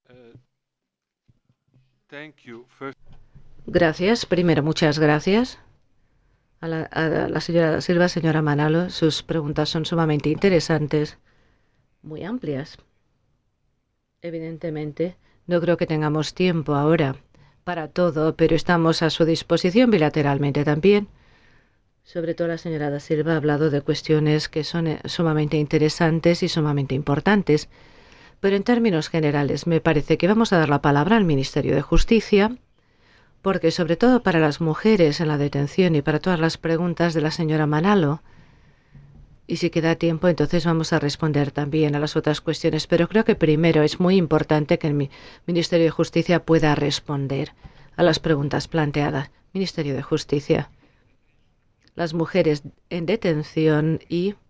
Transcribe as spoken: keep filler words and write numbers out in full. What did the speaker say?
Gracias. Primero, muchas gracias a la, a la señora Silva, señora Manalo. Sus preguntas son sumamente interesantes, muy amplias. Evidentemente, no creo que tengamos tiempo ahora para todo, pero estamos a su disposición bilateralmente también. Sobre todo la señora da Silva ha hablado de cuestiones que son eh, sumamente interesantes y sumamente importantes. Pero en términos generales, me parece que vamos a dar la palabra al Ministerio de Justicia, porque sobre todo para las mujeres en la detención y para todas las preguntas de la señora Manalo, y si queda tiempo, entonces vamos a responder también a las otras cuestiones. Pero creo que primero es muy importante que el Ministerio de Justicia pueda responder a las preguntas planteadas. Ministerio de Justicia. Las mujeres en detención y